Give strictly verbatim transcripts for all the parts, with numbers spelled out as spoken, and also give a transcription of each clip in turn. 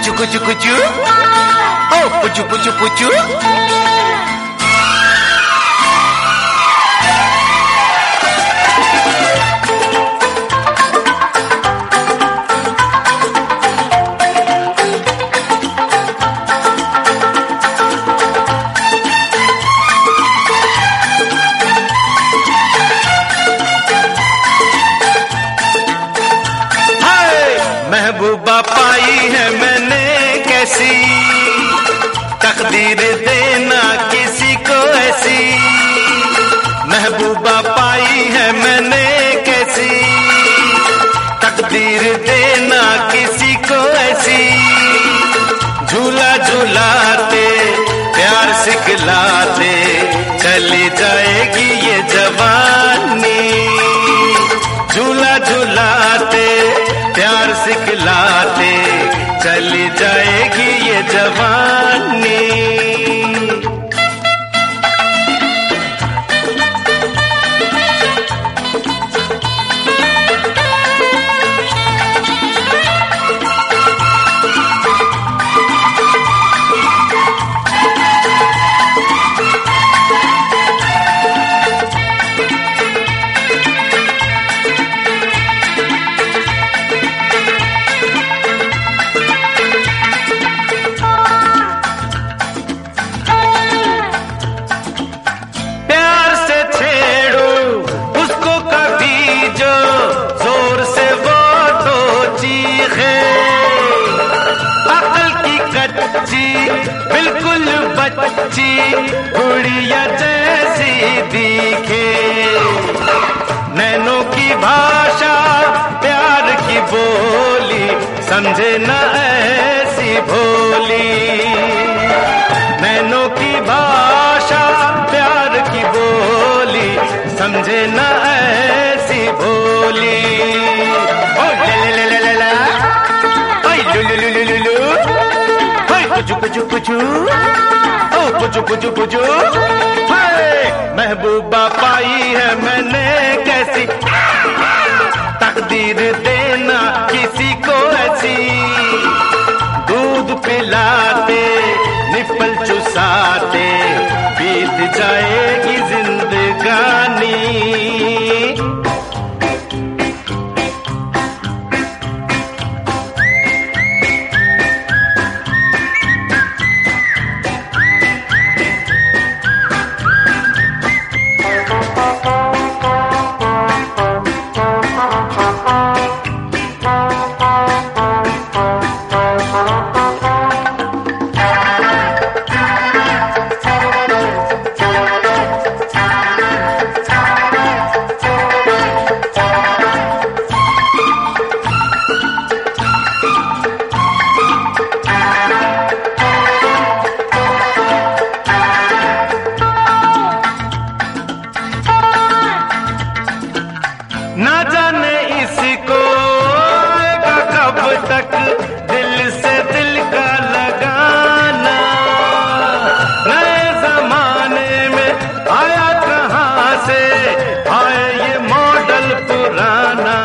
कुचु कुचु कुचु, ओ पुचु पुचु पुचु। महबूबा पाई है मैंने कैसी, तकदीर देना किसी को ऐसी। महबूबा पाई है मैंने कैसी, तकदीर देना किसी को ऐसी। झूला झूलाते प्यार सिखलाते चली जाएगी ये जवानी। झूला झूलाते प्यार सिखलाते चली जाएगी ये जवानी। बिल्कुल बच्ची गुड़िया जैसी दिखे, नैनों की भाषा प्यार की बोली समझे न ऐसी भोली। नैनों की भाषा प्यार की बोली समझे न ऐसी भोली। ओ ले ले ले ले ले, ओ लु लु लु लु लु, कुचु कुचु कुचु, ओ कुचु कुचु कुचु। महबूबा पाई है मैंने कैसी, तकदीर देना किसी को ऐसी। दूध पिलाते निप्पल चुसाते बीत जाएगी जिंदगानी। ना जाने इसको आएगा कब तक दिल से दिल का लगाना। नए जमाने में आया कहाँ से आए ये मॉडल पुराना।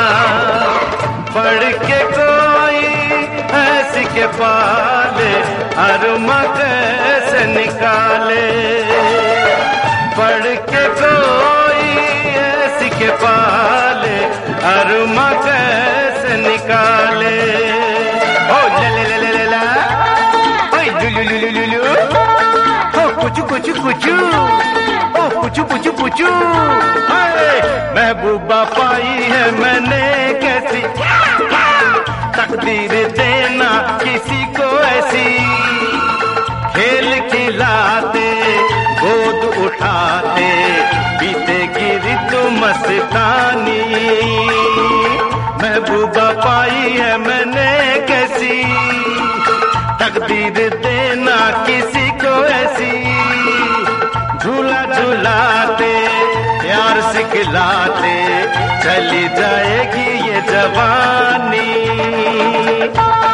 पढ़ के कोई ऐसी के पाले अरमा कैसे निकाले। पढ़ के कोई ऐसी के पाले अरमा कैसे निकाले। ओ ले ले ले ले ले ला, ओ लु लु लु लु लु, ओ कुचु कुचु कुचु, ओ कुचु कुचु कुचु। महबूबा पाई है मैंने कैसी, तकदीर देना किसी को ऐसी। खेल खिलाते गोद उठाते बीतेगी ऋतु मस्तानी। महबूबा पाई है मैंने कैसी, तकदीर देना किसी को ऐसी। झूला झूलाते प्यार सिखलाते चली जाएगी ये जवानी।